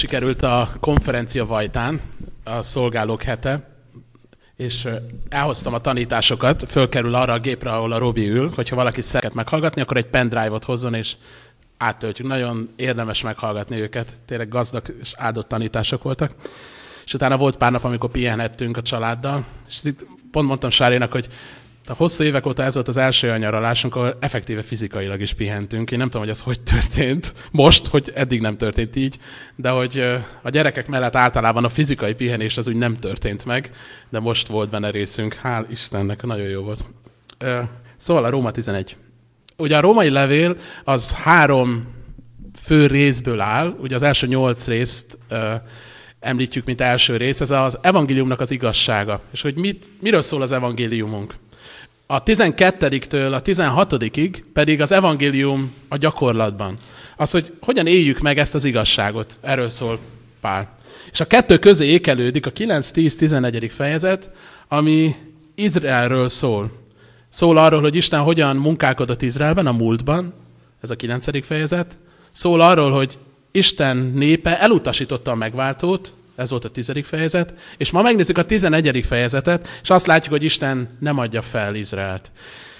Sikerült a konferencia Vajtán, a szolgálók hete, és elhoztam a tanításokat, fölkerül arra a gépre, ahol a Robi ül, hogyha valaki szeret meghallgatni, akkor egy pendrive-ot hozzon, és áttöltjük. Nagyon érdemes meghallgatni őket, tényleg gazdag és áldott tanítások voltak. És utána volt pár nap, amikor pihenhettünk a családdal, és itt pont mondtam Sárénak, hogy a hosszú évek óta ez volt az első olyan nyaralásunk, ahol effektíve fizikailag is pihentünk. Én nem tudom, hogy ez hogy történt most, hogy eddig nem történt így, de hogy a gyerekek mellett általában a fizikai pihenés az úgy nem történt meg, de most volt benne részünk. Hál' Istennek, nagyon jó volt. Szóval a Róma 11. Ugye a római levél az 3 fő részből áll, ugye az első 8 részt említjük, mint első rész, ez az evangéliumnak az igazsága. És hogy miről szól az evangéliumunk? A 12-től a 16-ig pedig az evangélium a gyakorlatban. Az, hogy hogyan éljük meg ezt az igazságot. Erről szól Pál. És a 2 közé ékelődik a 9-10-14. fejezet, ami Izraelről szól. Szól arról, hogy Isten hogyan munkálkodott Izraelben a múltban, ez a 9. fejezet. Szól arról, hogy Isten népe elutasította a megváltót, ez volt a 10. fejezet, és ma megnézzük a 11. fejezetet, és azt látjuk, hogy Isten nem adja fel Izraelt.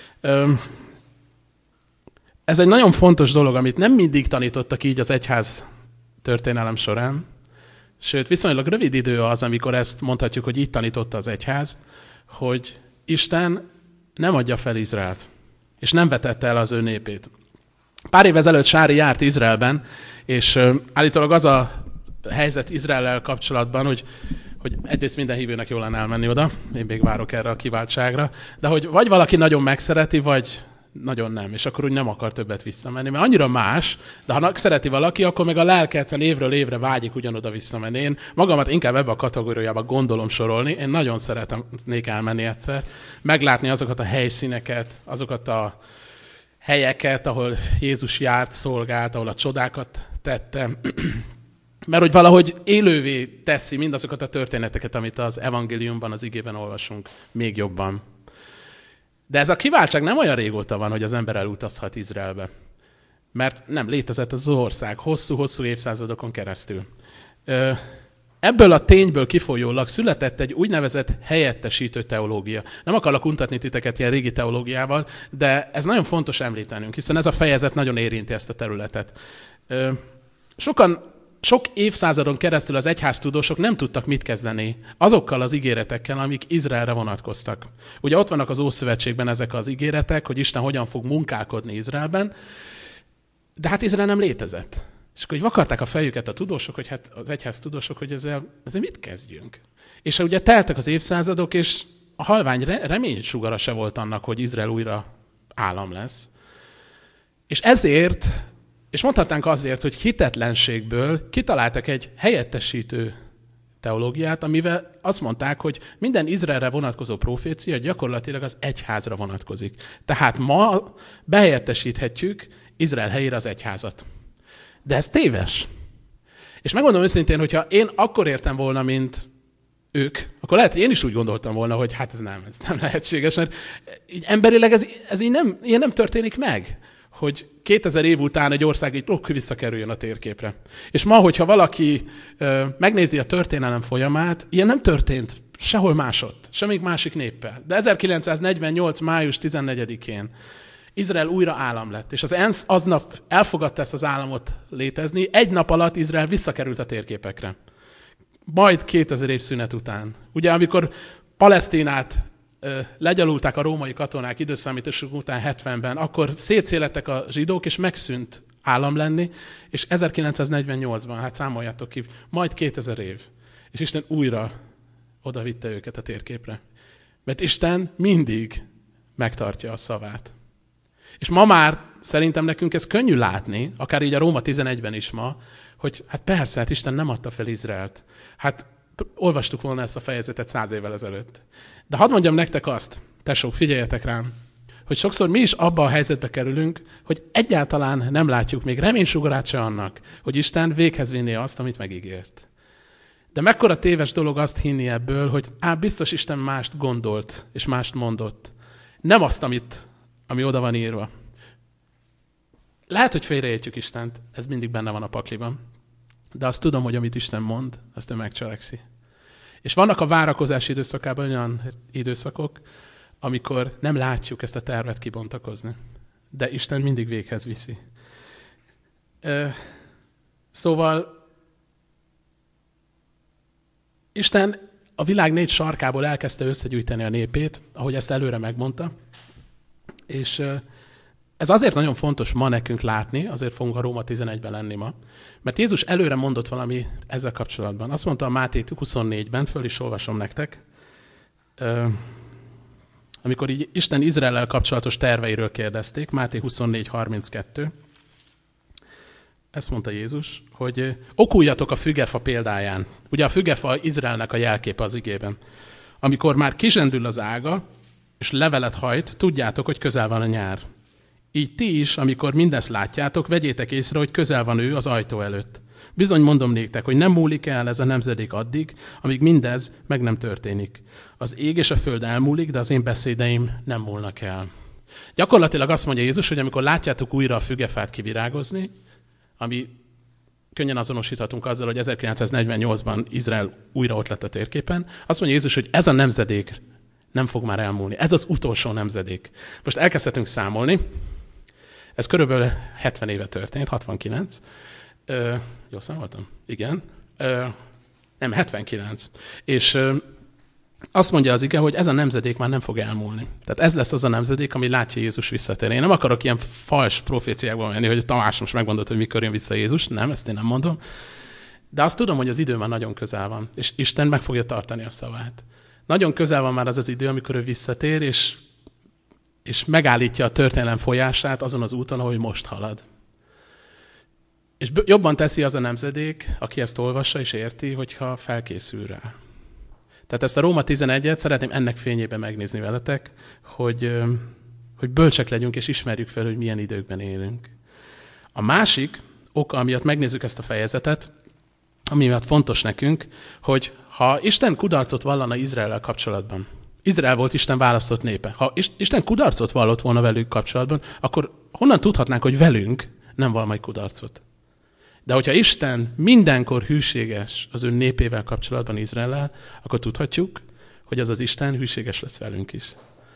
Ez egy nagyon fontos dolog, amit nem mindig tanítottak így az egyház történelem során, sőt, viszonylag rövid idő az, amikor ezt mondhatjuk, hogy így tanította az egyház, hogy Isten nem adja fel Izraelt, és nem vetette el az ő népét. Pár év ezelőtt Sári járt Izraelben, és állítólag az a helyzet Izraellel kapcsolatban, hogy egyrészt minden hívőnek jól lenne elmenni oda, én még várok erre a kiváltságra, de hogy vagy valaki nagyon megszereti, vagy nagyon nem, és akkor úgy nem akar többet visszamenni, mert annyira más, de ha szereti valaki, akkor meg a lelke egyszerűen évről évre vágyik ugyanoda visszamenni. Én magamat inkább ebbe a kategóriába gondolom sorolni, én nagyon szeretnék elmenni egyszer, meglátni azokat a helyszíneket, azokat a helyeket, ahol Jézus járt, szolgált, ahol a csodákat tette, mert hogy valahogy élővé teszi mindazokat a történeteket, amit az evangéliumban, az igében olvasunk még jobban. De ez a kiváltság nem olyan régóta van, hogy az ember elutazhat Izraelbe. Mert nem létezett az ország hosszú-hosszú évszázadokon keresztül. Ebből a tényből kifolyólag született egy úgynevezett helyettesítő teológia. Nem akarok untatni titeket ilyen régi teológiával, de ez nagyon fontos említenünk, hiszen ez a fejezet nagyon érinti ezt a területet. Sok évszázadon keresztül az egyháztudósok nem tudtak mit kezdeni azokkal az ígéretekkel, amik Izraelre vonatkoztak. Ugye ott vannak az Ószövetségben ezek az ígéretek, hogy Isten hogyan fog munkálkodni Izraelben, de hát Izrael nem létezett. És akkor vakarták a fejüket a tudósok, hogy hát az egyháztudósok, hogy ezzel mit kezdjünk. És ugye teltek az évszázadok, és a halvány reménysugara se volt annak, hogy Izrael újra állam lesz. És ezért, és mondhatnánk azért, hogy hitetlenségből kitaláltak egy helyettesítő teológiát, amivel azt mondták, hogy minden Izraelre vonatkozó profécia gyakorlatilag az egyházra vonatkozik. Tehát ma behelyettesíthetjük Izrael helyére az egyházat. De ez téves. És megmondom őszintén, hogyha én akkor értem volna, mint ők, akkor lehet, hogy én is úgy gondoltam volna, hogy hát ez nem lehetséges, mert így emberileg ez így nem történik meg, hogy 2000 év után egy ország így visszakerüljön a térképre. És ma, hogyha valaki megnézi a történelem folyamát, ilyen nem történt sehol másott, semmik másik néppel. De 1948. május 14-én Izrael újra állam lett, és az ENSZ aznap elfogadta ezt az államot létezni, egy nap alatt Izrael visszakerült a térképekre. Majd 2000 év szünet után. Ugye, amikor Palesztinát legyalulták a római katonák időszámításuk után 70-ben, akkor szétszélettek a zsidók, és megszűnt állam lenni, és 1948-ban, hát számoljátok ki, majd 2000 év. És Isten újra oda vitte őket a térképre. Mert Isten mindig megtartja a szavát. És ma már szerintem nekünk ez könnyű látni, akár így a Róma 11-ben is ma, hogy hát persze, hát Isten nem adta fel Izraelt. Hát olvastuk volna ezt a fejezetet 100 évvel ezelőtt. De hadd mondjam nektek azt, tesók, figyeljetek rám, hogy sokszor mi is abba a helyzetbe kerülünk, hogy egyáltalán nem látjuk még reménysugarát se annak, hogy Isten véghez vinné azt, amit megígért. De mekkora téves dolog azt hinni ebből, hogy biztos Isten mást gondolt és mást mondott. Nem azt, ami oda van írva. Lehet, hogy félreértjük Istent, ez mindig benne van a pakliban. de azt tudom, hogy amit Isten mond, azt ő megcselekszi. És vannak a várakozási időszakában olyan időszakok, amikor nem látjuk ezt a tervet kibontakozni. De Isten mindig véghez viszi. Szóval Isten a világ 4 sarkából elkezdte összegyűjteni a népét, ahogy ezt előre megmondta. És ez azért nagyon fontos ma nekünk látni, azért fogunk a Róma 11-ben lenni ma, mert Jézus előre mondott valami ezzel kapcsolatban. Azt mondta a Máté 24-ben, föl is olvasom nektek, amikor így Isten Izraellel kapcsolatos terveiről kérdezték, Máté 24:32, ezt mondta Jézus, hogy okuljatok a fügefa példáján. Ugye a fügefa Izraelnek a jelképe az igében. Amikor már kizsendül az ága, és levelet hajt, tudjátok, hogy közel van a nyár. Így ti is, amikor mindezt látjátok, vegyétek észre, hogy közel van ő az ajtó előtt. Bizony mondom néktek, hogy nem múlik el ez a nemzedék addig, amíg mindez meg nem történik. Az ég és a föld elmúlik, de az én beszédeim nem múlnak el. Gyakorlatilag azt mondja Jézus, hogy amikor látjátok újra a fügefát kivirágozni, ami könnyen azonosíthatunk azzal, hogy 1948-ban Izrael újra ott lett a térképen, azt mondja Jézus, hogy ez a nemzedék nem fog már elmúlni. Ez az utolsó nemzedék. Most elkezdhetünk számolni. Ez körülbelül 70 éve történt, 69. Jól számoltam? Igen. Nem, 79. És azt mondja az ige, hogy ez a nemzedék már nem fog elmúlni. Tehát ez lesz az a nemzedék, ami látja Jézus visszatérni. Én nem akarok ilyen fals proféciákban menni, hogy Tamás most megmondott, hogy mikor jön vissza Jézus. Nem, ezt én nem mondom. De azt tudom, hogy az idő már nagyon közel van, és Isten meg fogja tartani a szavát. Nagyon közel van már az idő, amikor ő visszatér, és megállítja a történelem folyását azon az úton, ahogy most halad. És jobban teszi az a nemzedék, aki ezt olvassa és érti, hogyha felkészül rá. Tehát ezt a Róma 11-et szeretném ennek fényében megnézni veletek, hogy bölcsek legyünk és ismerjük fel, hogy milyen időkben élünk. A másik oka, amiatt megnézzük ezt a fejezetet, ami miatt fontos nekünk, hogy ha Isten kudarcot vallana Izraellel kapcsolatban, Izrael volt Isten választott népe. Ha Isten kudarcot vallott volna velük kapcsolatban, akkor honnan tudhatnánk, hogy velünk nem val majd kudarcot? De hogyha Isten mindenkor hűséges az ő népével kapcsolatban Izraellel, akkor tudhatjuk, hogy az Isten hűséges lesz velünk is.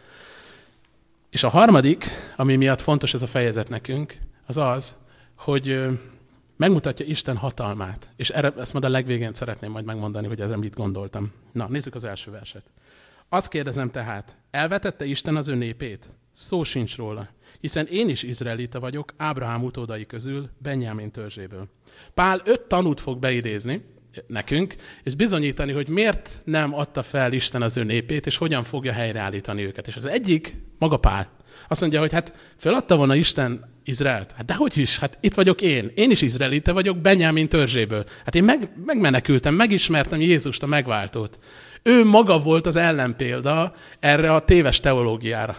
És a harmadik, ami miatt fontos ez a fejezet nekünk, az az, hogy megmutatja Isten hatalmát. És ezt majd a legvégén szeretném majd megmondani, hogy ezzel mit gondoltam. Na, nézzük az első verset. Azt kérdezem tehát, elvetette Isten az ő népét? Szó sincs róla, hiszen én is izraelita vagyok, Ábrahám utódai közül, Benjámin törzséből. Pál 5 tanút fog beidézni nekünk, és bizonyítani, hogy miért nem adta fel Isten az ő népét, és hogyan fogja helyreállítani őket. És az egyik, maga Pál. Azt mondja, hogy hát feladta volna Isten Izraelt. Hát dehogy is, hát itt vagyok én. Én is izraelita vagyok, Benjámin törzséből. Hát én megmenekültem, megismertem Jézust, a megváltót. Ő maga volt az ellenpélda erre a téves teológiára.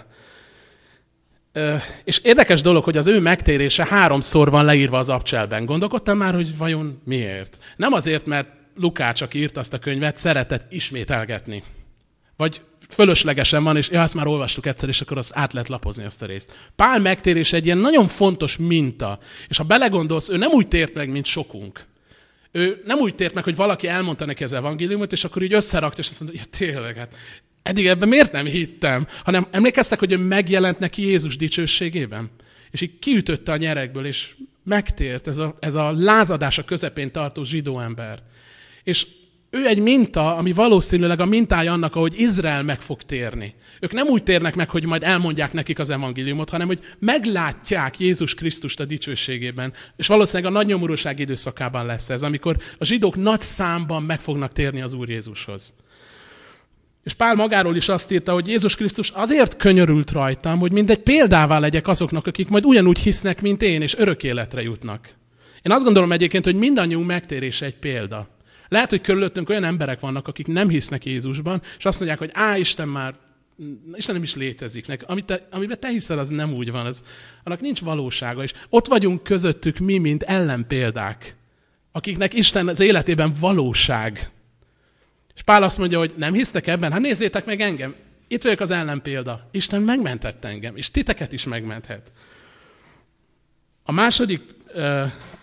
És érdekes dolog, hogy az ő megtérése 3-szor van leírva az abcselben. Gondolkodtam már, hogy vajon miért? Nem azért, mert Lukács, aki írt azt a könyvet, szeretett ismételgetni. Vagy fölöslegesen van, és ezt már olvastuk egyszer, és akkor azt át lehet lapozni azt a részt. Pál megtérése egy ilyen nagyon fontos minta. És ha belegondolsz, ő nem úgy tért meg, mint sokunk. Ő nem úgy tért meg, hogy valaki elmondta neki az evangéliumot, és akkor így összerakta, és azt mondta, hogy ja, tényleg, hát eddig ebben miért nem hittem? Hanem emlékeztek, hogy ő megjelent neki Jézus dicsőségében? És így kiütötte a nyerekből, és megtért ez a lázadása közepén tartó zsidó ember. És ő egy minta, ami valószínűleg a mintája annak, ahogy Izrael meg fog térni. Ők nem úgy térnek meg, hogy majd elmondják nekik az evangéliumot, hanem hogy meglátják Jézus Krisztust a dicsőségében. És valószínűleg a nagy nyomorúság időszakában lesz ez, amikor a zsidók nagy számban meg fognak térni az Úr Jézushoz. És Pál magáról is azt írta, hogy Jézus Krisztus azért könyörült rajtam, hogy mindegy példává legyek azoknak, akik majd ugyanúgy hisznek, mint én, és örök életre jutnak. Én azt gondolom egyébként, hogy mindannyiunk megtérése egy példa. Lehet, hogy körülöttünk olyan emberek vannak, akik nem hisznek Jézusban, és azt mondják, hogy Isten nem is létezik. Amiben te hiszel, az nem úgy van, annak nincs valósága. És ott vagyunk közöttük mi, mint ellenpéldák, akiknek Isten az életében valóság. És Pál azt mondja, hogy nem hisztek ebben? Hát nézzétek meg engem. Itt vagyok az ellenpélda. Isten megmentett engem, és titeket is megmenthet. A második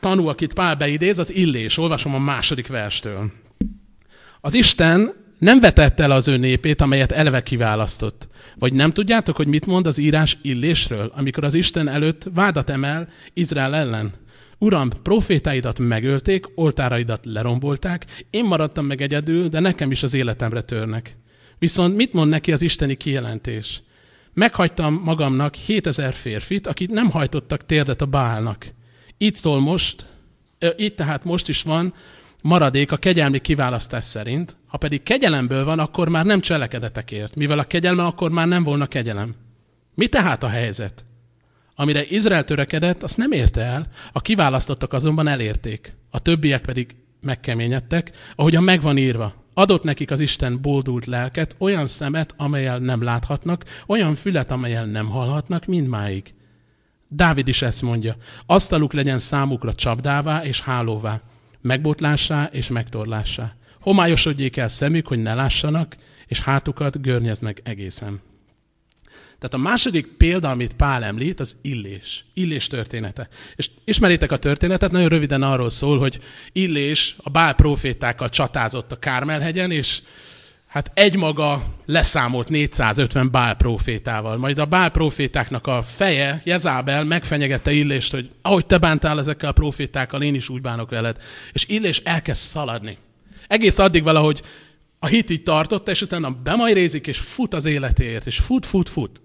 tanú, akit Pál beidéz, az Illés. Olvasom a 2. verstől. Az Isten nem vetette el az ő népét, amelyet eleve kiválasztott. Vagy nem tudjátok, hogy mit mond az írás Illésről, amikor az Isten előtt vádat emel Izrael ellen? Uram, profétáidat megölték, oltáraidat lerombolták, én maradtam meg egyedül, de nekem is az életemre törnek. Viszont mit mond neki az isteni kijelentés? Meghagytam magamnak 7000 férfit, akik nem hajtottak térdet a Baálnak. Így tehát most is van maradék a kegyelmi kiválasztás szerint, ha pedig kegyelemből van, akkor már nem cselekedetekért, mivel a kegyelme akkor már nem volna kegyelem. Mi tehát a helyzet? Amire Izrael törekedett, azt nem érte el, a kiválasztottak azonban elérték, a többiek pedig megkeményedtek, ahogyan megvan írva. Adott nekik az Isten boldult lelket, olyan szemet, amellyel nem láthatnak, olyan fület, amellyel nem hallhatnak, mindmáig. Dávid is ezt mondja, asztaluk legyen számukra csapdává és hálóvá, megbotlássá és megtorlássá. Homályosodjék el szemük, hogy ne lássanak, és hátukat görnyeznek egészen. Tehát a második példa, amit Pál említ, az Illés. Illés története. És ismeritek a történetet, nagyon röviden arról szól, hogy Illés a Bál prófétákkal csatázott a Kármel-hegyen, és hát egymaga leszámolt 450 Bál prófétával. Majd a Bál prófétáknak a feje, Jezábel megfenyegette Illést, hogy ahogy te bántál ezekkel a prófétákkal, én is úgy bánok veled. És Illés elkezd szaladni. Egész addig valahogy a hit így tartotta, és utána bemajrézik, és fut az életéért, és fut.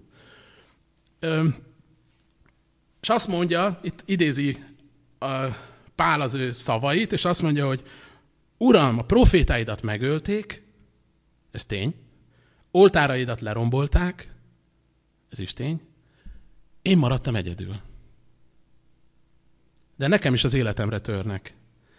És azt mondja, itt idézi Pál az ő szavait, és azt mondja, hogy Uram, a profétáidat megölték, ez tény, oltáraidat lerombolták, ez is tény, én maradtam egyedül. De nekem is az életemre törnek.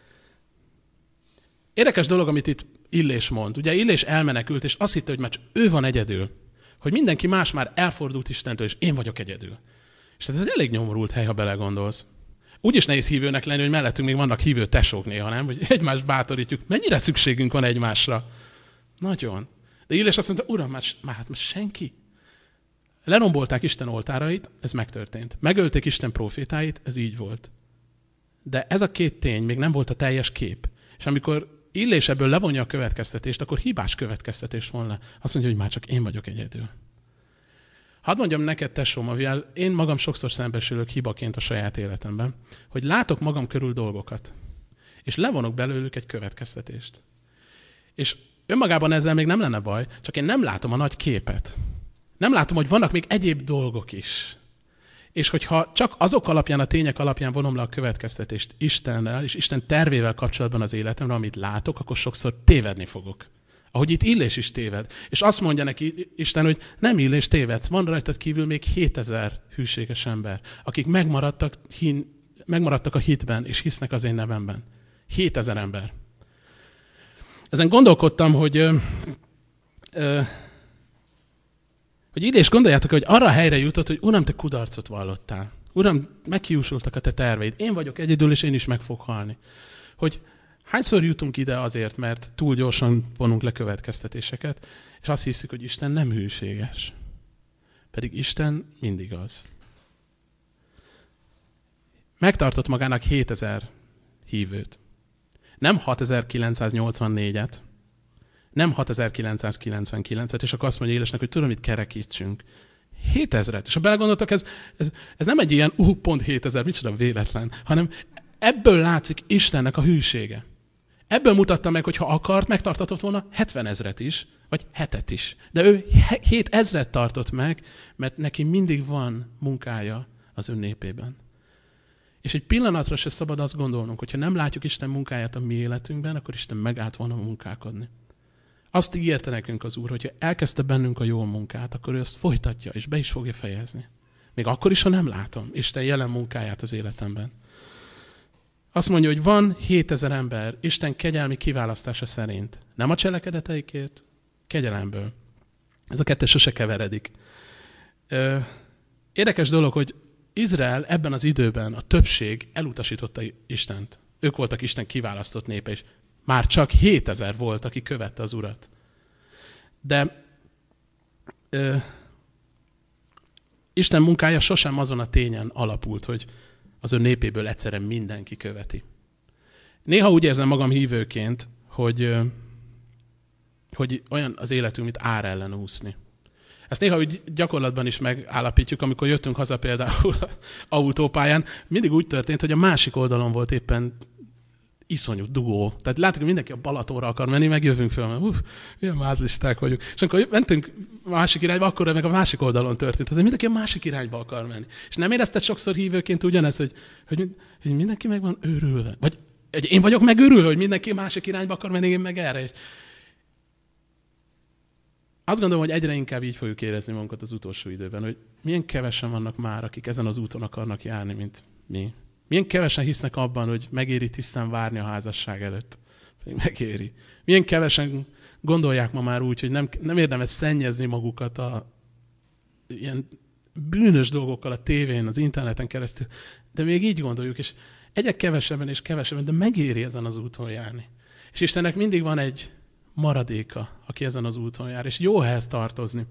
Érdekes dolog, amit itt Illés mond. Ugye Illés elmenekült, és azt hitte, hogy már csak ő van egyedül. Hogy mindenki más már elfordult Istentől, és én vagyok egyedül. És ez egy elég nyomorult hely, ha belegondolsz. Úgyis nehéz hívőnek lenni, hogy mellettünk még vannak hívő tesók néha, nem? Hogy egymást bátorítjuk. Mennyire szükségünk van egymásra? Nagyon. De Illés azt mondta, Uram, már senki. Lerombolták Isten oltárait, ez megtörtént. Megölték Isten profétáit, ez így volt. De ez a két tény még nem volt a teljes kép. És amikor Illés ebből levonja a következtetést, akkor hibás következtetés volna. Azt mondja, hogy már csak én vagyok egyedül. Hadd mondjam neked, tesóm, amivel én magam sokszor szembesülök hibaként a saját életemben, hogy látok magam körül dolgokat, és levonok belőlük egy következtetést. És önmagában ezzel még nem lenne baj, csak én nem látom a nagy képet. Nem látom, hogy vannak még egyéb dolgok is. És hogyha csak azok alapján, a tények alapján vonom le a következtetést Istennel és Isten tervével kapcsolatban az életemre, amit látok, akkor sokszor tévedni fogok. Ahogy itt Illés is téved. És azt mondja neki Isten, hogy nem Illés, tévedsz. Van rajtad kívül még 7000 hűséges ember, akik megmaradtak a hitben, és hisznek az én nevemben. 7000 ember. Ezen gondolkodtam, hogy Illés, gondoljátok, hogy arra a helyre jutott, hogy Uram, te kudarcot vallottál. Uram, meghiúsultak a te terveid. Én vagyok egyedül, és én is meg fog halni. Hogy hányszor jutunk ide azért, mert túl gyorsan vonunk le következtetéseket, és azt hiszük, hogy Isten nem hűséges. Pedig Isten mindig az. Megtartott magának 7000 hívőt. Nem 6984-et, nem 6999-et, és akkor azt mondja Élesnek, hogy tudom, mit kerekítsünk. 7000-et. És ha belegondoltak, ez nem egy ilyen pont 7000, micsoda véletlen, hanem ebből látszik Istennek a hűsége. Ebből mutatta meg, hogy ha akart, megtartatott volna 70 000 is, vagy 7-et is. De ő 7000-et tartott meg, mert neki mindig van munkája az ön népében. És egy pillanatra se szabad azt gondolnunk, hogyha nem látjuk Isten munkáját a mi életünkben, akkor Isten megállt volna munkálkodni. Azt ígérte nekünk az Úr, hogyha elkezdte bennünk a jó munkát, akkor ő azt folytatja, és be is fogja fejezni. Még akkor is, ha nem látom Isten jelen munkáját az életemben. Azt mondja, hogy van 7000 ember Isten kegyelmi kiválasztása szerint. Nem a cselekedeteikért, kegyelemből. Ez a kettő sose keveredik. Érdekes dolog, hogy Izrael ebben az időben a többség elutasította Istent. Ők voltak Isten kiválasztott népe, és már csak 7000 volt, aki követte az Urat. De Isten munkája sosem azon a tényen alapult, hogy az ő népéből egyszerre mindenki követi. Néha úgy érzem magam hívőként, hogy olyan az életünk, mint ár ellen úszni. Ezt néha úgy gyakorlatban is megállapítjuk, amikor jöttünk haza például autópályán, mindig úgy történt, hogy a másik oldalon volt éppen iszonyú dugó. Tehát látjuk, hogy mindenki a Balatonra akar menni, meg jövünk föl, mert ilyen mázlisták vagyunk. És amikor mentünk a másik irányba, akkor meg a másik oldalon történt. Tehát mindenki a másik irányba akar menni. És nem érezted sokszor hívőként ugyanez, hogy mindenki meg van őrülve? Vagy én vagyok megőrülve, hogy mindenki a másik irányba akar menni, én meg erre. És azt gondolom, hogy egyre inkább így fogjuk érezni magunkat az utolsó időben, hogy milyen kevesen vannak már, akik ezen az úton akarnak járni, mint mi. Milyen kevesen hisznek abban, hogy megéri tisztán várni a házasság előtt. Megéri. Milyen kevesen gondolják ma már úgy, hogy nem érdemes szennyezni magukat ilyen bűnös dolgokkal a tévén, az interneten keresztül. De még így gondoljuk, és egyre kevesebben és kevesebben, de megéri ezen az úton járni. És Istennek mindig van egy maradéka, aki ezen az úton jár, és jó ehhez tartozni.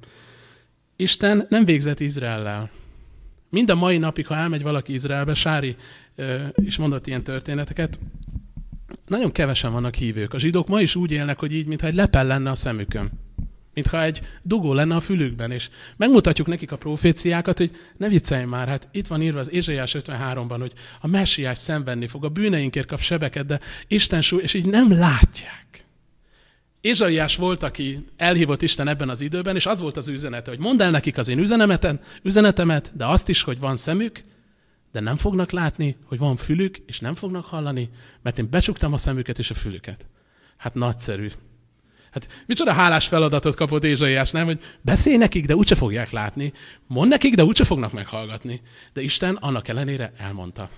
Isten nem végzett Izraellel. Mind a mai napig, ha elmegy valaki Izraelbe, Sári is mondott ilyen történeteket, nagyon kevesen vannak hívők. A zsidók ma is úgy élnek, hogy így, mintha egy lepel lenne a szemükön. Mintha egy dugó lenne a fülükben. És megmutatjuk nekik a proféciákat, hogy ne viccelj már, hát itt van írva az Ézsaiás 53-ban, hogy a messiás szenvedni fog, a bűneinkért kap sebeket, de Isten súly, és így nem látják. Ézsaiás volt, aki elhívott Isten ebben az időben, és az volt az üzenete, hogy mondd el nekik az én üzenetemet, de azt is, hogy van szemük, de nem fognak látni, hogy van fülük, és nem fognak hallani, mert én becsuktam a szemüket és a fülüket. Hát nagyszerű. Hát micsoda hálás feladatot kapott Ézsaiás, nem? Hogy beszélj nekik, de úgyse fogják látni. Mondd nekik, de úgyse fognak meghallgatni. De Isten annak ellenére elmondta.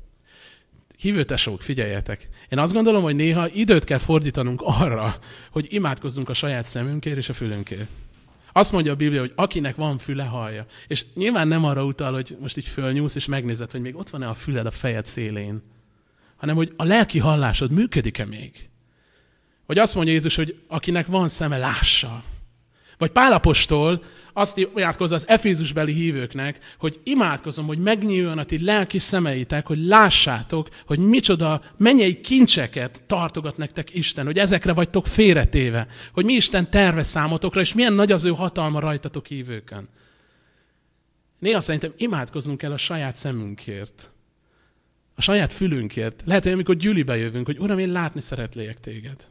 Hívő tesók, figyeljetek! Én azt gondolom, hogy néha időt kell fordítanunk arra, hogy imádkozzunk a saját szemünkért és a fülünkért. Azt mondja a Biblia, hogy akinek van füle, hallja. És nyilván nem arra utal, hogy most így fölnyúlsz és megnézed, hogy még ott van-e a füled a fejed szélén, hanem hogy a lelki hallásod működik-e még. Vagy azt mondja Jézus, hogy akinek van szeme, lássa. Vagy Pál apostol azt imádkozza az Efézusbeli hívőknek, hogy imádkozom, hogy megnyíljon a ti lelki szemeitek, hogy lássátok, hogy micsoda mennyei kincseket tartogat nektek Isten, hogy ezekre vagytok félretéve, hogy mi Isten terve számotokra, és milyen nagy az ő hatalma rajtatok hívőkön. Néha szerintem imádkoznunk kell a saját szemünkért, a saját fülünkért. Lehet, hogy amikor gyűlibe jövünk, hogy Uram, én látni szeretnék téged.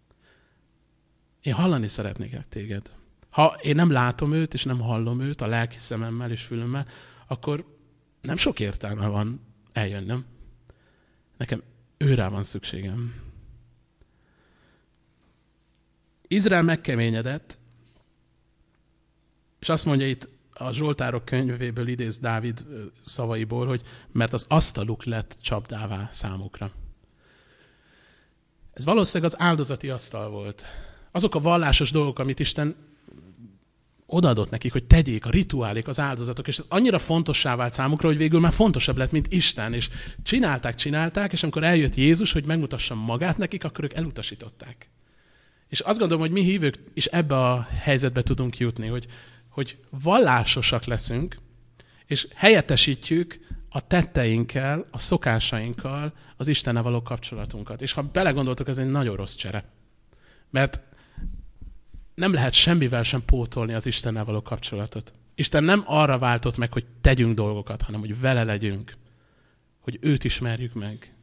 Én hallani szeretnék téged. Ha én nem látom őt, és nem hallom őt a lelki szememmel és fülömmel, akkor nem sok értelme van eljönnem. Nekem őrá van szükségem. Izrael megkeményedett, és azt mondja itt a Zsoltárok könyvéből idéz Dávid szavaiból, hogy mert az asztaluk lett csapdává számukra. Ez valószínűleg az áldozati asztal volt. Azok a vallásos dolgok, amit Isten odaadott nekik, hogy tegyék, a rituálék, az áldozatok, és ez annyira fontossá vált számukra, hogy végül már fontosabb lett, mint Isten, és csinálták, és amikor eljött Jézus, hogy megmutassa magát nekik, akkor ők elutasították. És azt gondolom, hogy mi hívők is ebbe a helyzetbe tudunk jutni, hogy vallásosak leszünk, és helyettesítjük a tetteinkkel, a szokásainkkal az Istennel való kapcsolatunkat. És ha belegondoltok, ez egy nagyon rossz csere. Mert nem lehet semmivel sem pótolni az Istennel való kapcsolatot. Isten nem arra váltott meg, hogy tegyünk dolgokat, hanem hogy vele legyünk. Hogy őt ismerjük meg.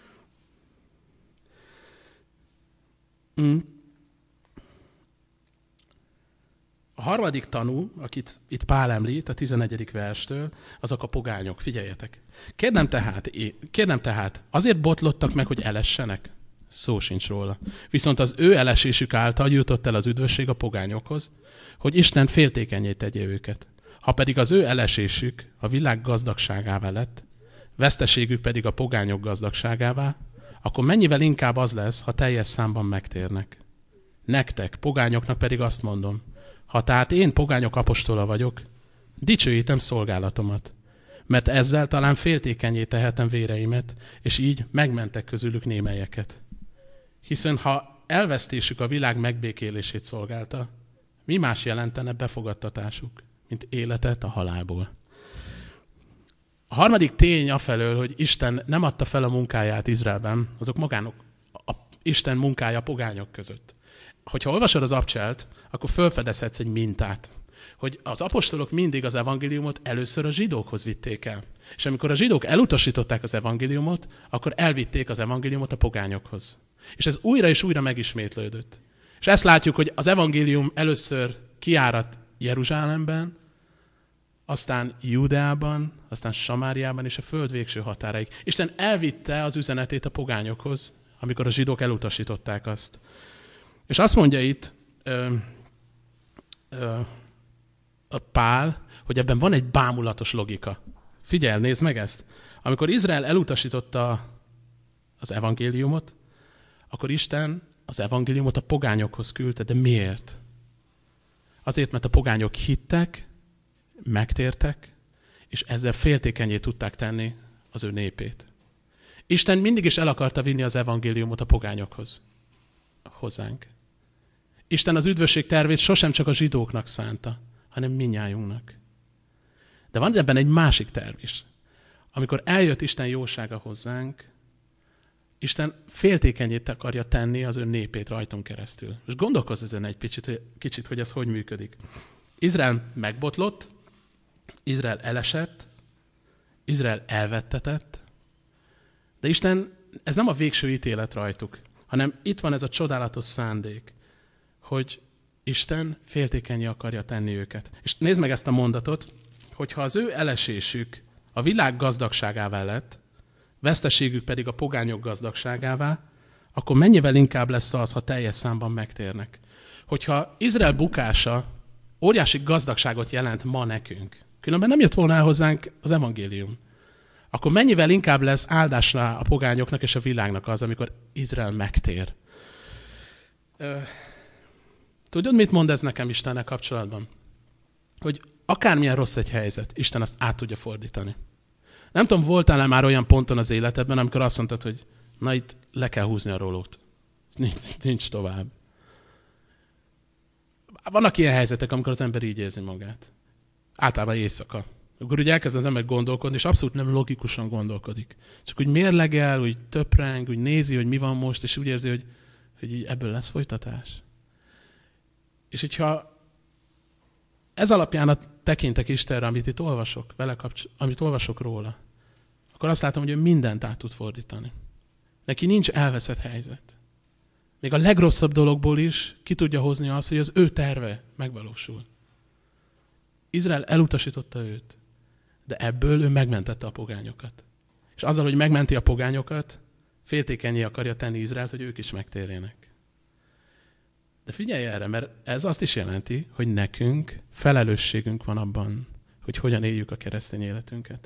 A harmadik tanú, akit itt Pál említ, a 11. verstől, azok a pogányok. Figyeljetek. Kérdem tehát, azért botlottak meg, hogy elessenek? Szó sincs róla. Viszont az ő elesésük által jutott el az üdvösség a pogányokhoz, hogy Isten féltékenyé tegye őket. Ha pedig az ő elesésük a világ gazdagságává lett, veszteségük pedig a pogányok gazdagságává, akkor mennyivel inkább az lesz, ha teljes számban megtérnek. Nektek, pogányoknak pedig azt mondom, ha tehát én pogányok apostola vagyok, dicsőítem szolgálatomat, mert ezzel talán féltékenyé tehetem véreimet, és így megmentek közülük némelyeket. Hiszen ha elvesztésük a világ megbékélését szolgálta, mi más jelentene befogadtatásuk, mint életet a halálból? A harmadik tény afelől, hogy Isten nem adta fel a munkáját Izraelben, azok magánok, Isten munkája a pogányok között. Hogyha olvasod az abcselt, akkor felfedezhetsz egy mintát, hogy az apostolok mindig az evangéliumot először a zsidókhoz vitték el. És amikor a zsidók elutasították az evangéliumot, akkor elvitték az evangéliumot a pogányokhoz. És ez újra és újra megismétlődött. És ezt látjuk, hogy az evangélium először kiárat Jeruzsálemben, aztán Júdeában, aztán Samáriában és a föld végső határaig. Isten elvitte az üzenetét a pogányokhoz, amikor a zsidók elutasították azt. És azt mondja itt a Pál, hogy ebben van egy bámulatos logika. Figyelj, nézd meg ezt. Amikor Izrael elutasította az evangéliumot, akkor Isten az evangéliumot a pogányokhoz küldte. De miért? Azért, mert a pogányok hittek, megtértek, és ezzel féltékenyé tudták tenni az ő népét. Isten mindig is el akarta vinni az evangéliumot a pogányokhoz, hozzánk. Isten az üdvösség tervét sosem csak a zsidóknak szánta, hanem mindnyájunknak. De van ebben egy másik terv is. Amikor eljött Isten jósága hozzánk, Isten féltékenyét akarja tenni az ő népét rajtunk keresztül. Most gondolkozz ezen egy kicsit, hogy ez hogy működik. Izrael megbotlott, Izrael elesett, Izrael elvettetett, de Isten, ez nem a végső ítélet rajtuk, hanem itt van ez a csodálatos szándék, hogy Isten féltékenyé akarja tenni őket. És nézd meg ezt a mondatot, hogyha az ő elesésük a világ gazdagságává lett, veszteségük pedig a pogányok gazdagságává, akkor mennyivel inkább lesz az, ha teljes számban megtérnek. Hogyha Izrael bukása óriási gazdagságot jelent ma nekünk, különben nem jött volna el hozzánk az evangélium, akkor mennyivel inkább lesz áldásra a pogányoknak és a világnak az, amikor Izrael megtér. Tudod, mit mond ez nekem Istennel kapcsolatban? Hogy akármilyen rossz egy helyzet, Isten azt át tudja fordítani. Nem tudom, voltál-e már olyan ponton az életedben, amikor azt mondtad, hogy na itt le kell húzni a rólót. Nincs tovább. Vannak ilyen helyzetek, amikor az ember így érzi magát. Általában éjszaka. Akkor ugye elkezd az ember gondolkodni, és abszolút nem logikusan gondolkodik. Csak úgy mérlegel, úgy töpreng, úgy nézi, hogy mi van most, és úgy érzi, hogy így ebből lesz folytatás. És hogyha ez alapján tekintek Istenre, amit itt olvasok, amit olvasok róla, akkor azt látom, hogy ő mindent át tud fordítani. Neki nincs elveszett helyzet. Még a legrosszabb dologból is ki tudja hozni azt, hogy az ő terve megvalósul. Izrael elutasította őt, de ebből ő megmentette a pogányokat. És azzal, hogy megmenti a pogányokat, féltékenyé akarja tenni Izraelt, hogy ők is megtérjenek. De figyelj erre, mert ez azt is jelenti, hogy nekünk felelősségünk van abban, hogy hogyan éljük a keresztény életünket.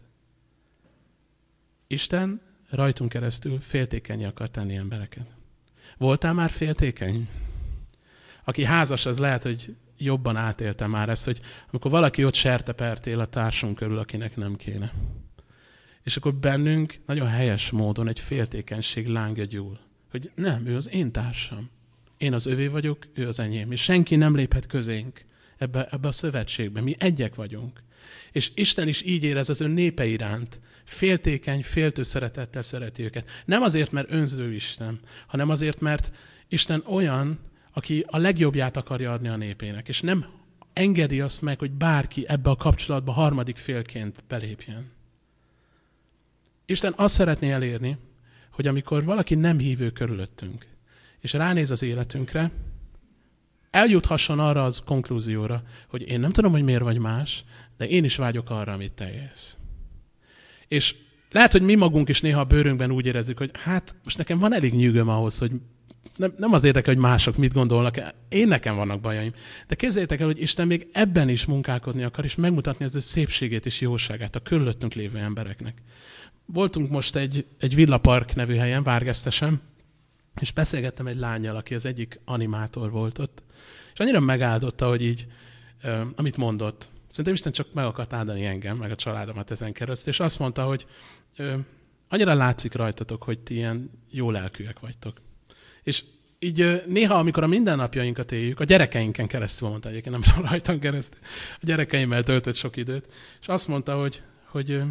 Isten rajtunk keresztül féltékenyé akar tenni embereket. Voltál már féltékeny? Aki házas, az lehet, hogy jobban átélte már ezt, hogy amikor valaki ott sertepertél a társunk körül, akinek nem kéne. És akkor bennünk nagyon helyes módon egy féltékenység lángja gyúl. Hogy nem, ő az én társam. Én az övé vagyok, ő az enyém. És senki nem léphet közénk ebbe a szövetségbe. Mi egyek vagyunk. És Isten is így érez az ön népe iránt. Féltékeny, féltő szeretettel szereti őket. Nem azért, mert önző Isten, hanem azért, mert Isten olyan, aki a legjobbját akarja adni a népének. És nem engedi azt meg, hogy bárki ebbe a kapcsolatba harmadik félként belépjen. Isten azt szeretné elérni, hogy amikor valaki nem hívő körülöttünk, és ránéz az életünkre, eljuthasson arra az konklúzióra, hogy én nem tudom, hogy miért vagy más, de én is vágyok arra, amit te élsz. És lehet, hogy mi magunk is néha a bőrünkben úgy érezzük, hogy hát most nekem van elég nyűgöm ahhoz, hogy nem az érdekel, hogy mások mit gondolnak, én nekem vannak bajaim. De képzeljétek el, hogy Isten még ebben is munkálkodni akar, és megmutatni az ő szépségét és jóságát a körülöttünk lévő embereknek. Voltunk most egy Villapark nevű helyen, Várgesztesen, és beszélgettem egy lánnyal, aki az egyik animátor volt ott, és annyira megáldotta, hogy így, amit mondott. Szerintem Isten csak meg akart áldani engem, meg a családomat ezen keresztül, és azt mondta, hogy annyira látszik rajtatok, hogy ti ilyen jó lelkűek vagytok. És így néha, amikor a mindennapjainkat éljük, a gyerekeinken keresztül mondta egyébként, nem rajtam keresztül, a gyerekeimmel töltött sok időt, és azt mondta, hogy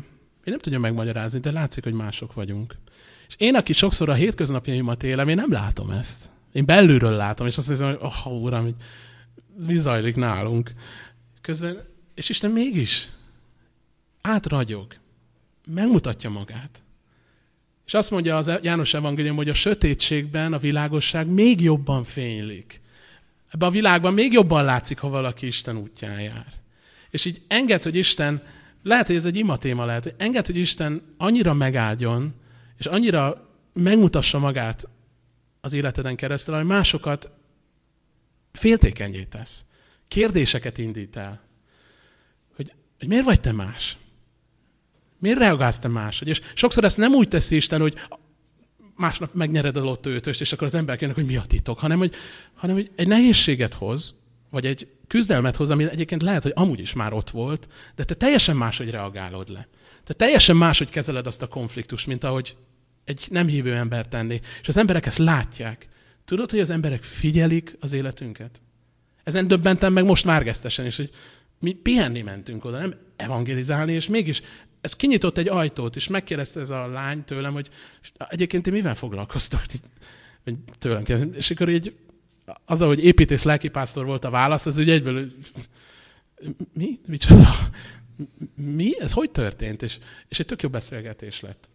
nem tudja megmagyarázni, de látszik, hogy mások vagyunk. És én, aki sokszor a hétköznapjaimat élem, én nem látom ezt. Én belülről látom, és azt hiszem, hogy Uram, mi zajlik nálunk. Közben, és Isten mégis átragyog, megmutatja magát. És azt mondja az János evangélium, hogy a sötétségben a világosság még jobban fénylik. Ebben a világban még jobban látszik, ha valaki Isten útján jár. És így enged, hogy Isten, lehet, hogy ez egy ima téma lehet, hogy enged, hogy Isten annyira megáldjon, és annyira megmutassa magát az életeden keresztül, hogy másokat féltékennyé tesz. Kérdéseket indít el. Hogy miért vagy te más? Miért reagálsz te máshogy? És sokszor ezt nem úgy teszi Isten, hogy másnap megnyered a lottóötöst, és akkor az emberek jönnek, hogy mi a titok, hanem hogy egy nehézséget hoz, vagy egy küzdelmet hoz, ami egyébként lehet, hogy amúgy is már ott volt, de te teljesen máshogy reagálod le. Te teljesen máshogy kezeled azt a konfliktust, mint ahogy egy nem hívő ember tenni. És az emberek ezt látják. Tudod, hogy az emberek figyelik az életünket? Ezen döbbentem meg most márgesztesen is, hogy mi pihenni mentünk oda, nem evangelizálni, és mégis ez kinyitott egy ajtót, és megkérdezte ez a lány tőlem, hogy egyébként ti mivel foglalkoztok? Vagy tőlem kérdezem. És akkor így az, ahogy építész lelkipásztor volt a válasz, az ugye egyből, mi? Micsoda? Mi? Ez hogy történt? És egy tök jó beszélgetés lett.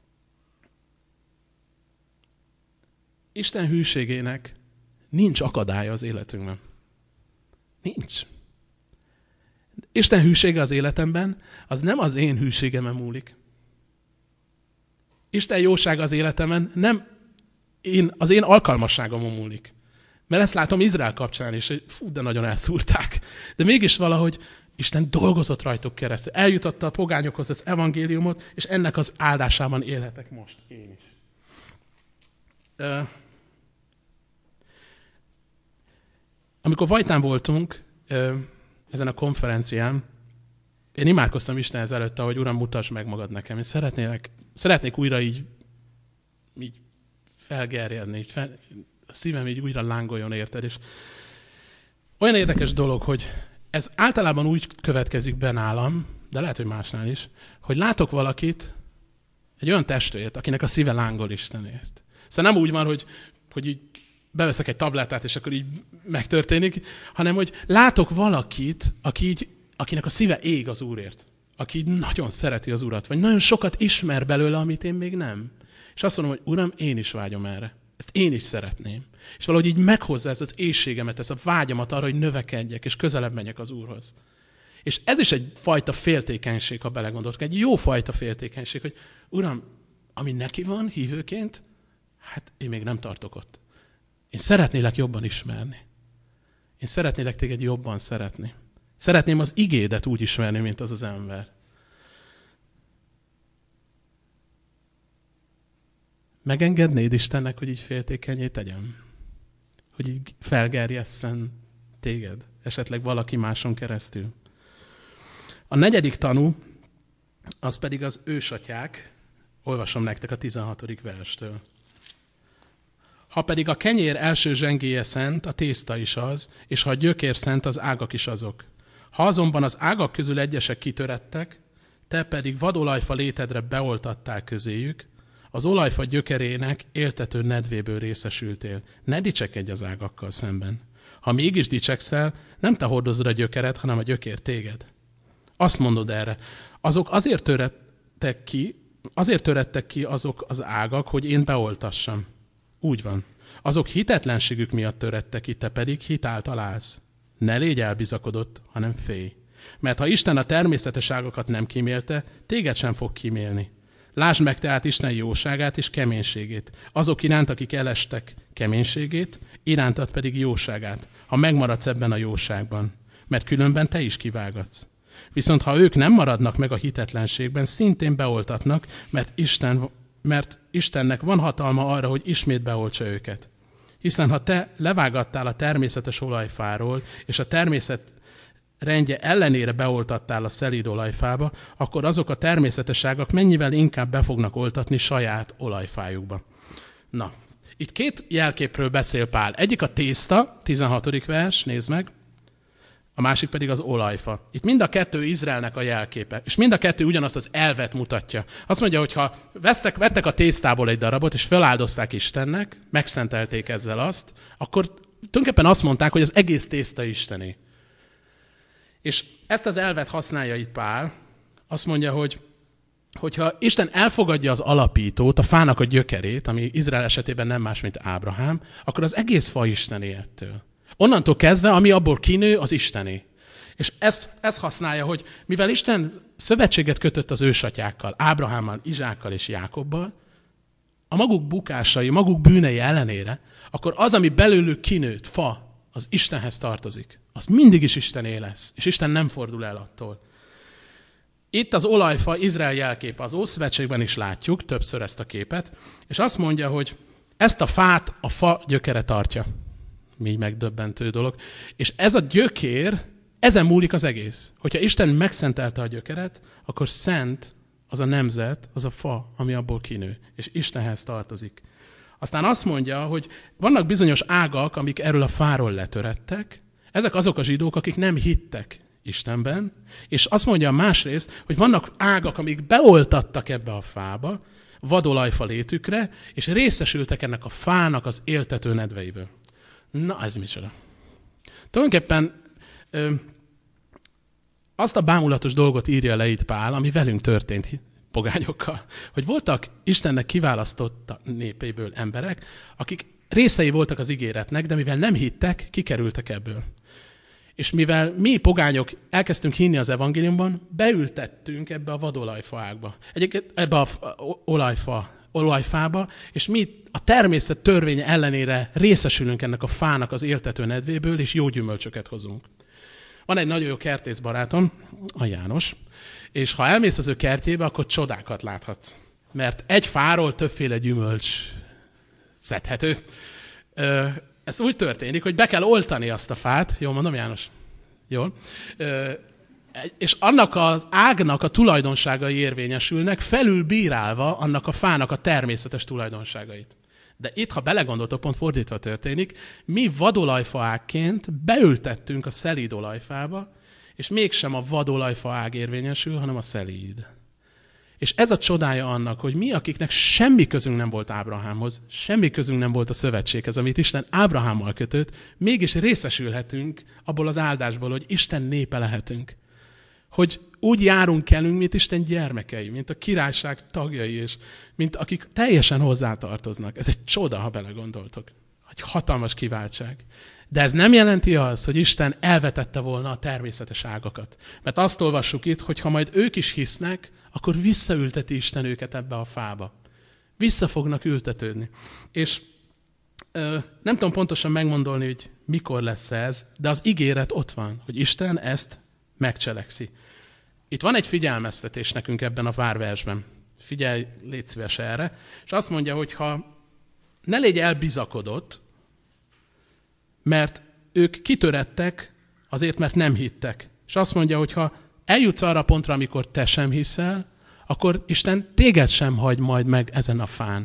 Isten hűségének nincs akadálya az életünkben. Nincs. Isten hűsége az életemben, az nem az én hűségemen múlik. Isten jósága az életemben nem az én alkalmasságomon múlik. Mert ezt látom Izrael kapcsán is, hogy de nagyon elszúrták. De mégis valahogy Isten dolgozott rajtuk keresztül. Eljutatta a pogányokhoz az evangéliumot, és ennek az áldásában élhetek most én is. Amikor Vajtán voltunk, ezen a konferencián, én imádkoztam Istenhez előtte, hogy Uram, mutasd meg magad nekem. Én szeretnék újra így felgerjedni, a szívem így újra lángoljon, érted? És olyan érdekes dolog, hogy ez általában úgy következik be nálam, de lehet, hogy másnál is, hogy látok valakit, egy olyan testvért, akinek a szíve lángol Istenért. Szóval nem úgy van, hogy így beveszek egy tablettát, és akkor így megtörténik, hanem hogy látok valakit, akinek a szíve ég az Úrért. Aki így nagyon szereti az Urat, vagy nagyon sokat ismer belőle, amit én még nem. És azt mondom, hogy Uram, én is vágyom erre. Ezt én is szeretném. És valahogy így meghozza ez az éhségemet, ez a vágyamat arra, hogy növekedjek, és közelebb menjek az Úrhoz. És ez is egy fajta féltékenység, ha belegondoltok. Egy jó fajta féltékenység, hogy Uram, ami neki van hívőként, hát én még nem tartok ott. Én szeretnélek jobban ismerni. Én szeretnélek téged jobban szeretni. Szeretném az igédet úgy ismerni, mint az az ember. Megengednéd Istennek, hogy így féltékenyé tegyem? Hogy így felgerjesszen téged? Esetleg valaki máson keresztül? A 4. tanú, az pedig az ősatyák. Olvasom nektek a 16. verstől. Ha pedig a kenyér első zsengéje szent, a tészta is az, és ha a gyökér szent, az ágak is azok. Ha azonban az ágak közül egyesek kitörettek, te pedig vadolajfa létedre beoltattál közéjük, az olajfa gyökerének éltető nedvéből részesültél. Ne dicsekedj az ágakkal szemben. Ha mégis dicsekszel, nem te hordozod a gyökeret, hanem a gyökér téged. Azt mondod erre, azok azért törettek ki azok az ágak, hogy én beoltassam. Úgy van. Azok hitetlenségük miatt törettek ki, te pedig hitáltal állsz. Ne légy elbizakodott, hanem félj. Mert ha Isten a természetes ágakat nem kímélte, téged sem fog kímélni. Lásd meg tehát Isten jóságát és keménységét. Azok iránt, akik elestek keménységét, irántad pedig jóságát, ha megmaradsz ebben a jóságban. Mert különben te is kivágatsz. Viszont ha ők nem maradnak meg a hitetlenségben, szintén beoltatnak, mert Istennek van hatalma arra, hogy ismét beoltsa őket. Hiszen ha te levágattál a természetes olajfáról, és a természet rendje ellenére beoltattál a szelíd olajfába, akkor azok a természetes ágak mennyivel inkább be fognak oltatni saját olajfájukba. Na, itt 2 jelképről beszél Pál. Egyik a tészta, 16. vers, nézd meg. a másik pedig az olajfa. Itt mind a kettő Izraelnek a jelképe, és mind a kettő ugyanazt az elvet mutatja. Azt mondja, hogy ha vettek a tésztából egy darabot, és feláldozták Istennek, megszentelték ezzel azt, akkor tulajdonképpen azt mondták, hogy az egész tészta Istené. És ezt az elvet használja itt Pál, azt mondja, hogyha Isten elfogadja az alapítót, a fának a gyökerét, ami Izrael esetében nem más, mint Ábrahám, akkor az egész fa Istené ettől. Onnantól kezdve, ami abból kinő, az Istené. És ezt használja, hogy mivel Isten szövetséget kötött az ősatyákkal, Ábrahámmal, Izsákkal és Jákobbal, a maguk bukásai, maguk bűnei ellenére, akkor az, ami belőlük kinőtt, fa, az Istenhez tartozik. Az mindig is Istené lesz, és Isten nem fordul el attól. Itt az olajfa Izrael jelképe, az Ószövetségben is látjuk többször ezt a képet, és azt mondja, hogy ezt a fát a fa gyökere tartja. Mi megdöbbentő dolog. És ez a gyökér, ezen múlik az egész. Hogyha Isten megszentelte a gyökeret, akkor szent az a nemzet, az a fa, ami abból kinő, és Istenhez tartozik. Aztán azt mondja, hogy vannak bizonyos ágak, amik erről a fáról letörettek, ezek azok a zsidók, akik nem hittek Istenben, és azt mondja másrészt, hogy vannak ágak, amik beoltattak ebbe a fába, vadolajfa létükre, és részesültek ennek a fának az éltető nedveiből. Na, ez micsoda. Tulajdonképpen azt a bámulatos dolgot írja le itt Pál, ami velünk történt pogányokkal, hogy voltak Istennek kiválasztott népéből emberek, akik részei voltak az ígéretnek, de mivel nem hittek, kikerültek ebből. És mivel mi pogányok elkezdtünk hinni az evangéliumban, beültettünk ebbe a vadolajfa ágba, ebbe a olajfába, és mi a természet törvénye ellenére részesülünk ennek a fának az éltető nedvéből, és jó gyümölcsöket hozunk. Van egy nagyon jó kertészbarátom, a János, és ha elmész az ő kertjébe, akkor csodákat láthatsz. Mert egy fáról többféle gyümölcs szedhető. Ez úgy történik, hogy be kell oltani azt a fát. Jól mondom, János? Jól. És annak az ágnak a tulajdonságai érvényesülnek, felülbírálva annak a fának a természetes tulajdonságait. De itt, ha belegondoltok, pont fordítva történik, mi vadolajfa ágként beültettünk a szelíd olajfába, és mégsem a vadolajfa ág érvényesül, hanem a szelíd. És ez a csodája annak, hogy mi, akiknek semmi közünk nem volt Ábrahámhoz, semmi közünk nem volt a szövetséghez, amit Isten Ábrahámmal kötött, mégis részesülhetünk abból az áldásból, hogy Isten népe lehetünk. Hogy úgy járunk elünk, mint Isten gyermekei, mint a királyság tagjai, és mint akik teljesen hozzátartoznak. Ez egy csoda, ha belegondoltok. Egy hatalmas kiváltság. De ez nem jelenti azt, hogy Isten elvetette volna a természetes ágakat. Mert azt olvassuk itt, hogy ha majd ők is hisznek, akkor visszaülteti Isten őket ebbe a fába. Vissza fognak ültetődni. És nem tudom pontosan megmondani, hogy mikor lesz ez, de az ígéret ott van, hogy Isten ezt megcselekszi. Itt van egy figyelmeztetés nekünk ebben a várversben. Figyelj, légy szíves erre. És azt mondja, hogy ha ne légy elbizakodott, mert ők kitörettek azért, mert nem hittek. És azt mondja, hogy ha eljutsz arra a pontra, amikor te sem hiszel, akkor Isten téged sem hagy majd meg ezen a fán.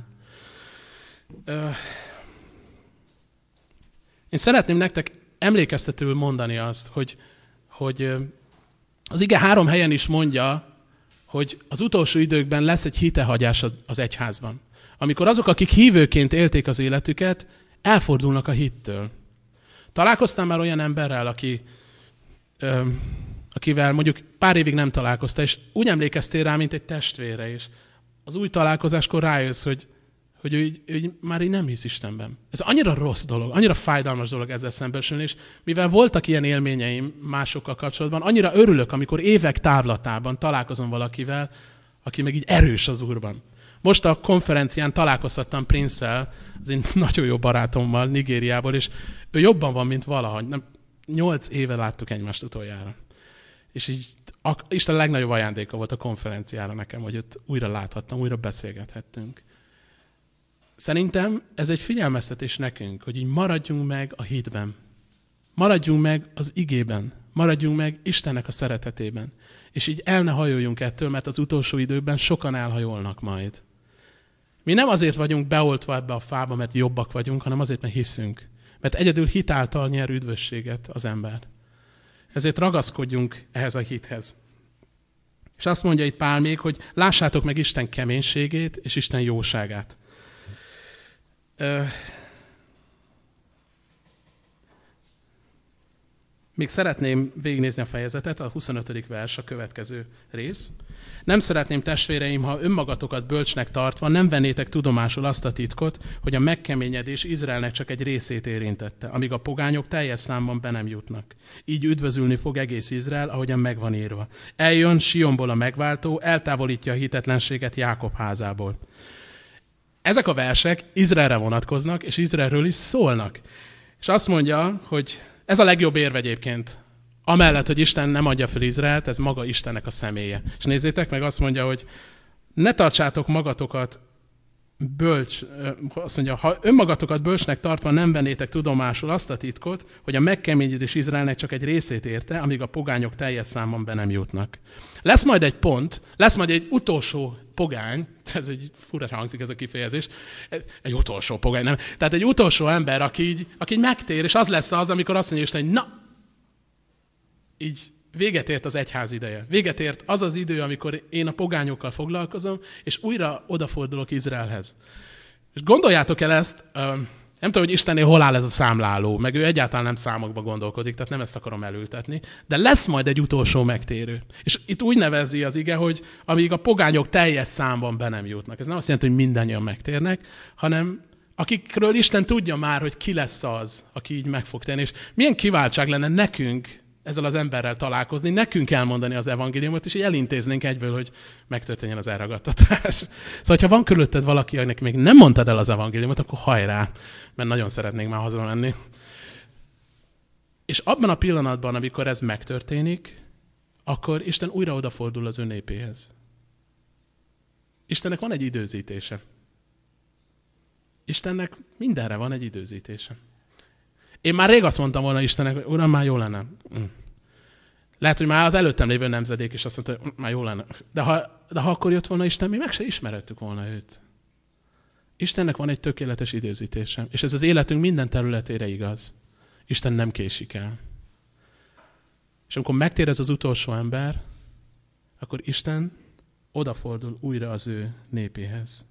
Én szeretném nektek emlékeztetőül mondani azt, hogy az ige 3 helyen is mondja, hogy az utolsó időkben lesz egy hitehagyás az egyházban. Amikor azok, akik hívőként élték az életüket, elfordulnak a hittől. Találkoztam már olyan emberrel, akivel mondjuk pár évig nem találkozta, és úgy emlékeztél rá, mint egy testvére, és az új találkozáskor rájössz, hogy ő már így nem hisz Istenben. Ez annyira rossz dolog, annyira fájdalmas dolog ezzel szembesülni, és mivel voltak ilyen élményeim másokkal kapcsolatban, annyira örülök, amikor évek távlatában találkozom valakivel, aki meg így erős az Úrban. Most a konferencián találkozhattam Prince-el, az én nagyon jó barátommal Nigériából, és ő jobban van, mint valaha. 8 éve láttuk egymást utoljára. És így Isten legnagyobb ajándéka volt a konferenciára nekem, hogy ott újra láthattam, újra beszélgethettünk. Szerintem ez egy figyelmeztetés nekünk, hogy így maradjunk meg a hitben. Maradjunk meg az igében. Maradjunk meg Istennek a szeretetében. És így el ne hajoljunk ettől, mert az utolsó időben sokan elhajolnak majd. Mi nem azért vagyunk beoltva ebbe a fába, mert jobbak vagyunk, hanem azért, mert hiszünk. Mert egyedül hit által nyer üdvösséget az ember. Ezért ragaszkodjunk ehhez a hithez. És azt mondja itt Pál még, hogy lássátok meg Isten keménységét és Isten jóságát. Még szeretném végignézni a fejezetet, a 25. vers, a következő rész. Nem szeretném, testvéreim, ha önmagatokat bölcsnek tartva nem vennétek tudomásul azt a titkot, hogy a megkeményedés Izraelnek csak egy részét érintette, amíg a pogányok teljes számban be nem jutnak. Így üdvözülni fog egész Izrael, ahogyan megvan írva. Eljön Sionból a megváltó, eltávolítja a hitetlenséget Jákob házából. Ezek a versek Izraelre vonatkoznak, és Izraelről is szólnak. És azt mondja, hogy ez a legjobb érv egyébként. Amellett, hogy Isten nem adja fel Izraelt, ez maga Istennek a személye. És nézzétek meg, azt mondja, hogy ne tartsátok magatokat azt mondja, ha önmagatokat bölcsnek tartva nem vennétek tudomásul azt a titkot, hogy a megkeményedés Izraelnek csak egy részét érte, amíg a pogányok teljes számban be nem jutnak. Lesz majd egy pont, lesz majd egy utolsó pogány, ez egy fura hangzik ez a kifejezés, egy utolsó pogány, nem? Tehát egy utolsó ember, aki így megtér, és az lesz az, amikor azt mondja Isten, hogy na, így véget ért az egyház ideje. Véget ért az az idő, amikor én a pogányokkal foglalkozom, és újra odafordulok Izraelhez. És gondoljátok el ezt, nem tudom, hogy Istennél hol áll ez a számláló, meg ő egyáltalán nem számokba gondolkodik, tehát nem ezt akarom elültetni, de lesz majd egy utolsó megtérő. És itt úgy nevezi az ige, hogy amíg a pogányok teljes számban be nem jutnak. Ez nem azt jelenti, hogy mindannyian megtérnek, hanem akikről Isten tudja már, hogy ki lesz az, aki így meg fog térni. És milyen kiváltság lenne nekünk ezzel az emberrel találkozni, nekünk elmondani az evangéliumot, és így elintéznénk egyből, hogy megtörténjen az elragadtatás. Szóval, ha van körülötted valaki, akinek még nem mondtad el az evangéliumot, akkor hajrá, mert nagyon szeretnénk már hazamenni. És abban a pillanatban, amikor ez megtörténik, akkor Isten újra odafordul az ő népéhez. Istennek van egy időzítése. Istennek mindenre van egy időzítése. Én már rég azt mondtam volna Istennek, hogy Uram, már jó lenne. Lehet, hogy már az előttem lévő nemzedék is azt mondta, hogy már jó lenne. De ha akkor jött volna Isten, mi meg se ismerettük volna őt. Istennek van egy tökéletes időzítése. És ez az életünk minden területére igaz. Isten nem késik el. És amikor megtér ez az utolsó ember, akkor Isten odafordul újra az ő népéhez.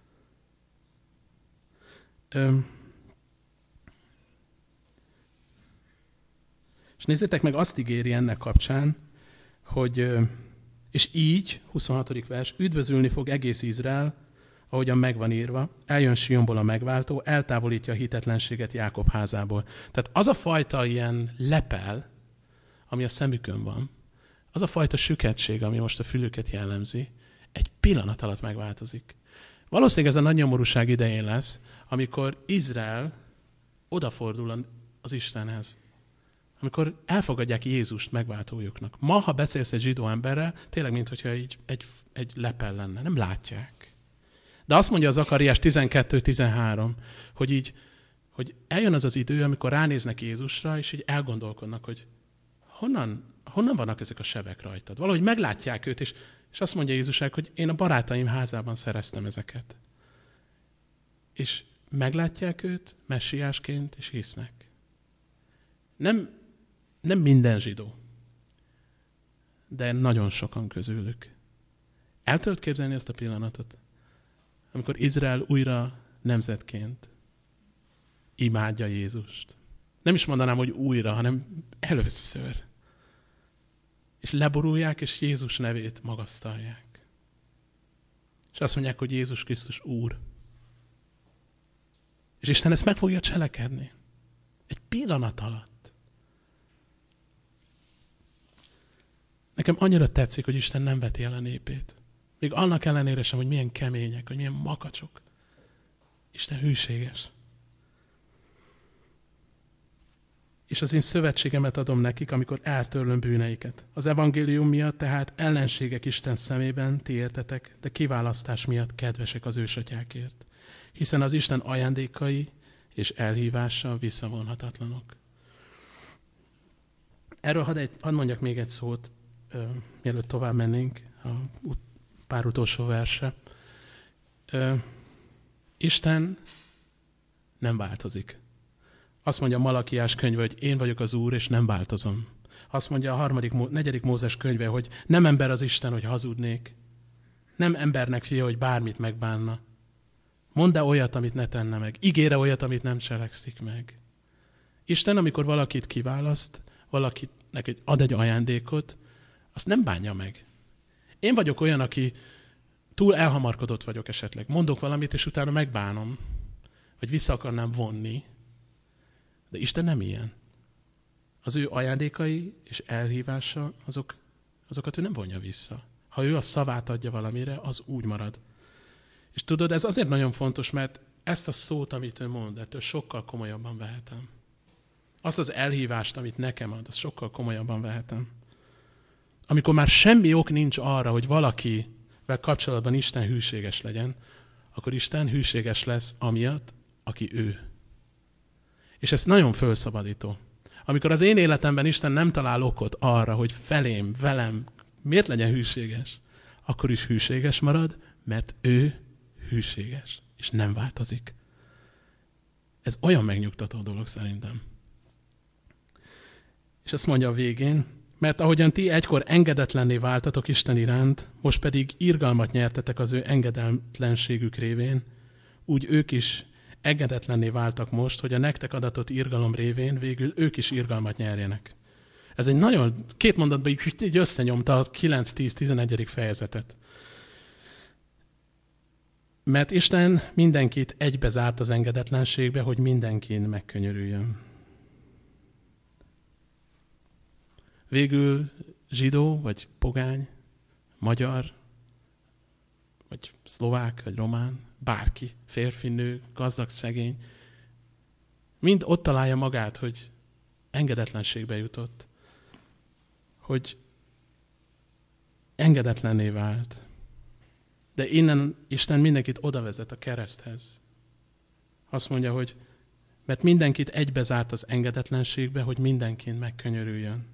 És nézzétek meg, azt ígéri ennek kapcsán, hogy, és így, 26. vers, üdvözülni fog egész Izrael, ahogyan megvan írva, eljön Sionból a megváltó, eltávolítja a hitetlenséget Jákob házából. Tehát az a fajta ilyen lepel, ami a szemükön van, az a fajta süketség, ami most a fülüket jellemzi, egy pillanat alatt megváltozik. Valószínűleg ez a nagy nyomorúság idején lesz, amikor Izrael odafordul az Istenhez. Amikor elfogadják Jézust megváltójuknak. Ma, ha beszélsz egy zsidó emberrel, tényleg, mintha így egy lepel lenne. Nem látják. De azt mondja az Zakariás 12-13, hogy eljön az az idő, amikor ránéznek Jézusra, és így elgondolkodnak, hogy honnan vannak ezek a sebek rajtad. Valahogy meglátják őt, és azt mondja Jézusnak, hogy én a barátaim házában szereztem ezeket. És meglátják őt messiásként, és hisznek. Nem minden zsidó, de nagyon sokan közülük. El tudod képzelni azt a pillanatot, amikor Izrael újra nemzetként imádja Jézust. Nem is mondanám, hogy újra, hanem először. És leborulják, és Jézus nevét magasztalják. És azt mondják, hogy Jézus Krisztus Úr. És Isten ezt meg fogja cselekedni. Egy pillanat alatt. Nekem annyira tetszik, hogy Isten nem veti el a népét. Még annak ellenére sem, hogy milyen kemények, hogy milyen makacsok. Isten hűséges. És az én szövetségemet adom nekik, amikor eltörlöm bűneiket. Az evangélium miatt tehát ellenségek Isten szemében, ti értetek, de kiválasztás miatt kedvesek az ősatyákért. Hiszen az Isten ajándékai és elhívása visszavonhatatlanok. Erről hadd mondjak még egy szót, mielőtt tovább mennénk a pár utolsó versre. Isten nem változik. Azt mondja Malakiás könyve, hogy én vagyok az Úr, és nem változom. Azt mondja a 4. Mózes könyve, hogy nem ember az Isten, hogy hazudnék. Nem embernek fia, hogy bármit megbánna. Mondd-e olyat, amit ne tenne meg. Ígére olyat, amit nem cselekszik meg. Isten, amikor valakit kiválaszt, valakinek ad egy ajándékot, azt nem bánja meg. Én vagyok olyan, aki túl elhamarkodott vagyok esetleg. Mondok valamit, és utána megbánom. Vagy vissza akarnám vonni. De Isten nem ilyen. Az ő ajándékai és elhívása, azokat ő nem vonja vissza. Ha ő a szavát adja valamire, az úgy marad. És tudod, ez azért nagyon fontos, mert ezt a szót, amit ő mond, ettől sokkal komolyabban vehetem. Azt az elhívást, amit nekem ad, azt sokkal komolyabban vehetem. Amikor már semmi ok nincs arra, hogy valakivel kapcsolatban Isten hűséges legyen, akkor Isten hűséges lesz amiatt, aki ő. És ez nagyon fölszabadító. Amikor az én életemben Isten nem talál okot arra, hogy felém, velem, miért legyen hűséges, akkor is hűséges marad, mert ő hűséges, és nem változik. Ez olyan megnyugtató dolog szerintem. És azt mondja a végén, mert ahogyan ti egykor engedetlenné váltatok Isten iránt, most pedig irgalmat nyertetek az ő engedetlenségük révén, úgy ők is engedetlenné váltak most, hogy a nektek adatott irgalom révén végül ők is irgalmat nyerjenek. Ez egy nagyon, 2 mondatban így összenyomta a 9-10-11. fejezetet. Mert Isten mindenkit egybe zárt az engedetlenségbe, hogy mindenkin megkönyörüljön. Végül zsidó, vagy pogány, magyar, vagy szlovák, vagy román, bárki, férfi, nő, gazdag, szegény, mind ott találja magát, hogy engedetlenségbe jutott, hogy engedetlenné vált. De innen Isten mindenkit odavezet a kereszthez. Azt mondja, hogy mert mindenkit egybe zárt az engedetlenségbe, hogy mindenkin megkönyörüljön.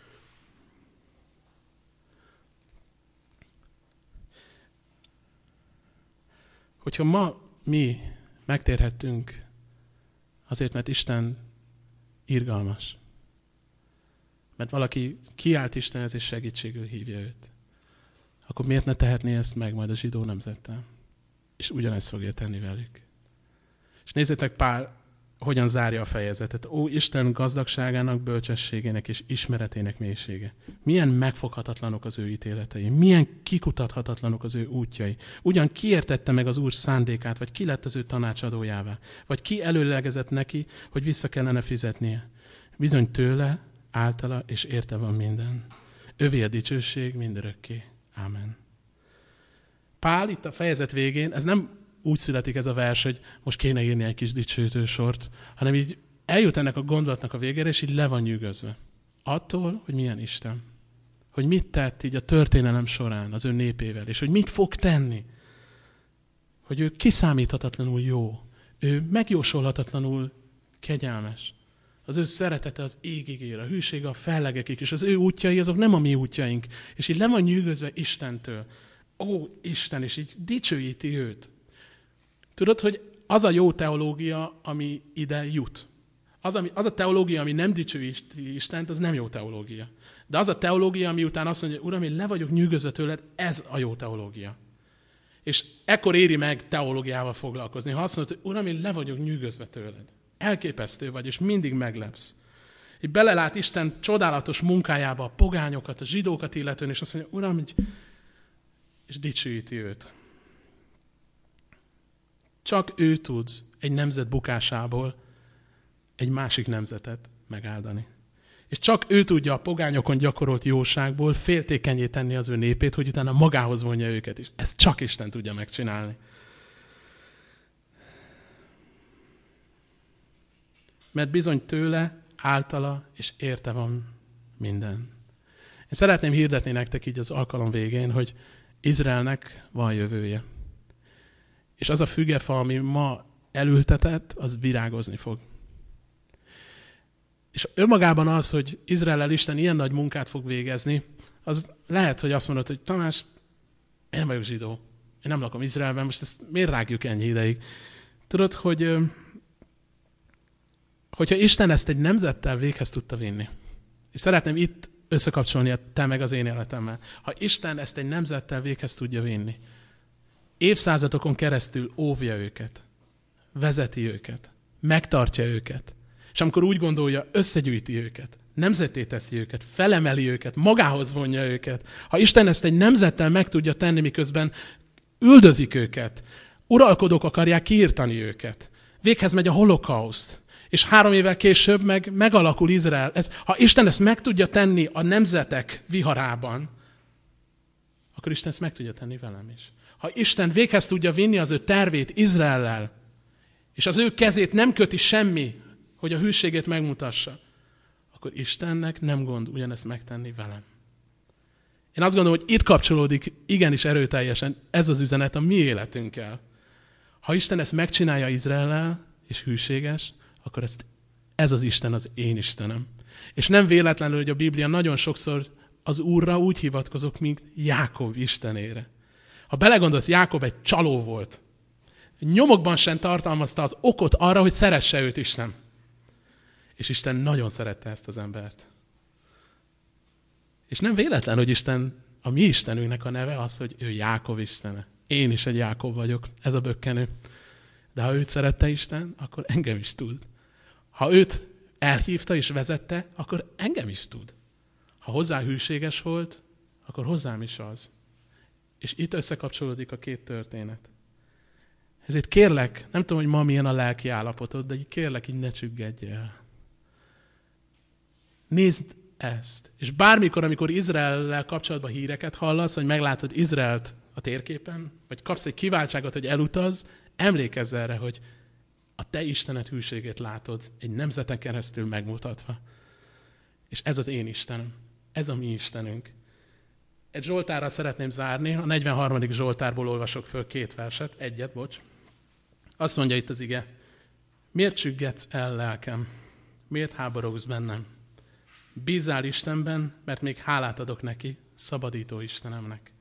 Hogyha ma mi megtérhettünk azért, mert Isten irgalmas, mert valaki kiállt Istenhez és segítségül hívja őt, akkor miért ne tehetné ezt meg majd a zsidó nemzettel? És ugyanezt fogja tenni velük. És nézzétek, Pál hogyan zárja a fejezetet. Ó, Isten gazdagságának, bölcsességének és ismeretének mélysége. Milyen megfoghatatlanok az ő ítéletei, milyen kikutathatatlanok az ő útjai. Ugyan ki értette meg az Úr szándékát, vagy ki lett az ő tanácsadójává, vagy ki előlegezett neki, hogy vissza kellene fizetnie. Bizony tőle, általa és érte van minden. Övé a dicsőség mindörökké. Ámen. Pál itt a fejezet végén, ez nem úgy születik ez a vers, hogy most kéne írni egy kis dicsőítő sort, hanem így eljut ennek a gondolatnak a végére, és így le van nyűgözve. Attól, hogy milyen Isten. Hogy mit tett így a történelem során az ő népével, és hogy mit fog tenni. Hogy ő kiszámíthatatlanul jó. Ő megjósolhatatlanul kegyelmes. Az ő szeretete az égig ér, a hűsége a fellegekig, és az ő útjai azok nem a mi útjaink. És így le van nyűgözve Istentől. Ó, Isten, és így dicsőíti őt. Tudod, hogy az a jó teológia, ami ide jut. Az a teológia, ami nem dicsőíti Istent, az nem jó teológia. De az a teológia, ami után azt mondja, Uram, én le vagyok nyűgözve tőled, ez a jó teológia. És ekkor éri meg teológiával foglalkozni. Ha azt mondod, hogy Uram, én le vagyok nyűgözve tőled. Elképesztő vagy, és mindig meglepsz. Így belelát Isten csodálatos munkájába a pogányokat, a zsidókat illetően, és azt mondja, Uram, és dicsőíti őt. Csak ő tud egy nemzet bukásából egy másik nemzetet megáldani. És csak ő tudja a pogányokon gyakorolt jóságból féltékenyé tenni az ő népét, hogy utána magához vonja őket is. Ezt csak Isten tudja megcsinálni. Mert bizony tőle, általa és érte van minden. Én szeretném hirdetni nektek így az alkalom végén, hogy Izraelnek van jövője. És az a fügefa, ami ma elültetett, az virágozni fog. És önmagában az, hogy Izraellel Isten ilyen nagy munkát fog végezni, az lehet, hogy azt mondod, hogy Tamás, én nem vagyok zsidó. Én nem lakom Izraelben, most ezt miért rágjuk ennyi ideig? Tudod, hogyha Isten ezt egy nemzettel véghez tudta vinni, És szeretném itt összekapcsolni a te meg az én életemmel. Ha Isten ezt egy nemzettel véghez tudja vinni, évszázadokon keresztül óvja őket, vezeti őket, megtartja őket, és amikor úgy gondolja, összegyűjti őket, nemzetté teszi őket, felemeli őket, magához vonja őket. Ha Isten ezt egy nemzettel meg tudja tenni, miközben üldözik őket, uralkodók akarják kiirtani őket, véghez megy a holokauszt, és 3 évvel később megalakul Izrael. Ha Isten ezt meg tudja tenni a nemzetek viharában, akkor Isten ezt meg tudja tenni velem is. Ha Isten véghez tudja vinni az ő tervét Izraellel, és az ő kezét nem köti semmi, hogy a hűségét megmutassa, akkor Istennek nem gond ugyanezt megtenni velem. Én azt gondolom, hogy itt kapcsolódik igenis erőteljesen ez az üzenet a mi életünkkel. Ha Isten ezt megcsinálja Izraellel, és hűséges, akkor ez az Isten az én Istenem. És nem véletlenül, hogy a Biblia nagyon sokszor az Úrra úgy hivatkozok, mint Jákob Istenére. Ha belegondolsz, Jákob egy csaló volt. Nyomokban sem tartalmazta az okot arra, hogy szeresse őt Isten. És Isten nagyon szerette ezt az embert. És nem véletlen, hogy Isten, a mi Istenünknek a neve az, hogy ő Jákob Istene. Én is egy Jákob vagyok, ez a bökkenő. De ha őt szerette Isten, akkor engem is tud. Ha őt elhívta és vezette, akkor engem is tud. Ha hozzá hűséges volt, akkor hozzám is az. És itt összekapcsolódik a 2 történet. Ezért kérlek, nem tudom, hogy ma milyen a lelki állapotod, de így kérlek, így ne csüggedj el. Nézd ezt. És bármikor, amikor Izraellel kapcsolatban híreket hallasz, hogy meglátod Izraelt a térképen, vagy kapsz egy kiváltságot, hogy elutaz, emlékezz erre, hogy a te Istened hűségét látod, egy nemzeten keresztül megmutatva. És ez az én Istenem. Ez a mi Istenünk. Egy Zsoltárral szeretném zárni, a 43. Zsoltárból olvasok föl 2 verset, egyet, bocs. Azt mondja itt az ige, miért csüggetsz el, lelkem? Miért háborogsz bennem? Bízzál Istenben, mert még hálát adok neki, szabadító Istenemnek.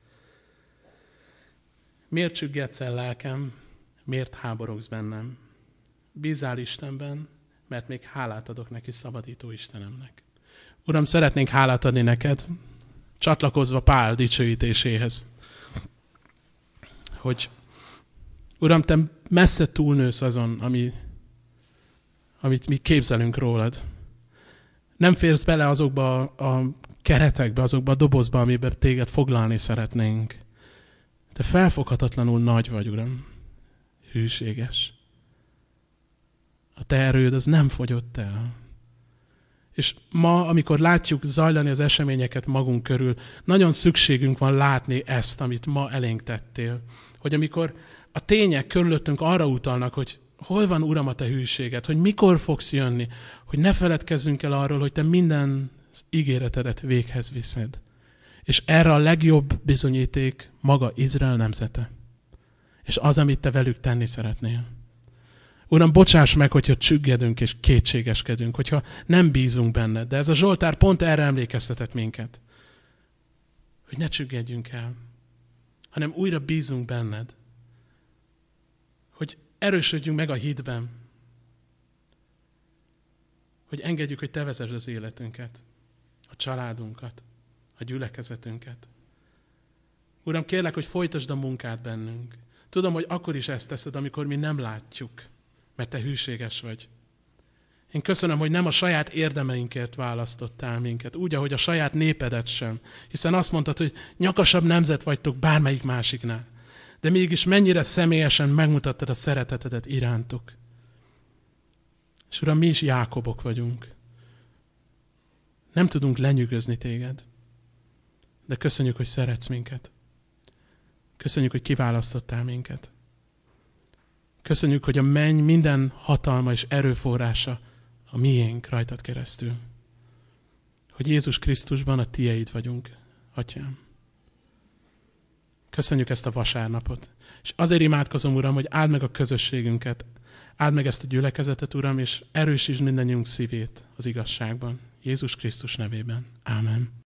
Miért csüggetsz el, lelkem? Miért háborogsz bennem? Bízzál Istenben, mert még hálát adok neki, szabadító Istenemnek. Uram, szeretnénk hálát adni neked, csatlakozva Pál dicsőítéséhez. Hogy, Uram, te messze túlnősz azon, amit mi képzelünk rólad. Nem férsz bele azokba a keretekbe, azokba a dobozba, amiben téged foglalni szeretnénk. Te felfoghatatlanul nagy vagy, Uram. Hűséges. A te erőd az nem fogyott el. És ma, amikor látjuk zajlani az eseményeket magunk körül, nagyon szükségünk van látni ezt, amit ma elénk tettél. Hogy amikor a tények körülöttünk arra utalnak, hogy hol van, Uram, a te hűséged, hogy mikor fogsz jönni, hogy ne feledkezzünk el arról, hogy te minden ígéretedet véghez viszed. És erre a legjobb bizonyíték maga Izrael nemzete. És az, amit te velük tenni szeretnél. Uram, bocsáss meg, hogyha csüggedünk és kétségeskedünk, hogyha nem bízunk benned. De ez a Zsoltár pont erre emlékeztetett minket. Hogy ne csüggedjünk el, hanem újra bízunk benned. Hogy erősödjünk meg a hitben. Hogy engedjük, hogy te vezesd az életünket, a családunkat, a gyülekezetünket. Uram, kérlek, hogy folytasd a munkát bennünk. Tudom, hogy akkor is ezt teszed, amikor mi nem látjuk, mert te hűséges vagy. Én köszönöm, hogy nem a saját érdemeinkért választottál minket, úgy, ahogy a saját népedet sem. Hiszen azt mondtad, hogy nyakasabb nemzet vagytok bármelyik másiknál. De mégis mennyire személyesen megmutattad a szeretetedet irántuk. És Uram, mi is Jákobok vagyunk. Nem tudunk lenyűgözni téged. De köszönjük, hogy szeretsz minket. Köszönjük, hogy kiválasztottál minket. Köszönjük, hogy a menny minden hatalma és erőforrása a miénk rajtad keresztül. Hogy Jézus Krisztusban a tieid vagyunk, Atyám. Köszönjük ezt a vasárnapot. És azért imádkozom, Uram, hogy áld meg a közösségünket, áld meg ezt a gyülekezetet, Uram, és erősítsd mindannyiunk szívét az igazságban. Jézus Krisztus nevében. Ámen.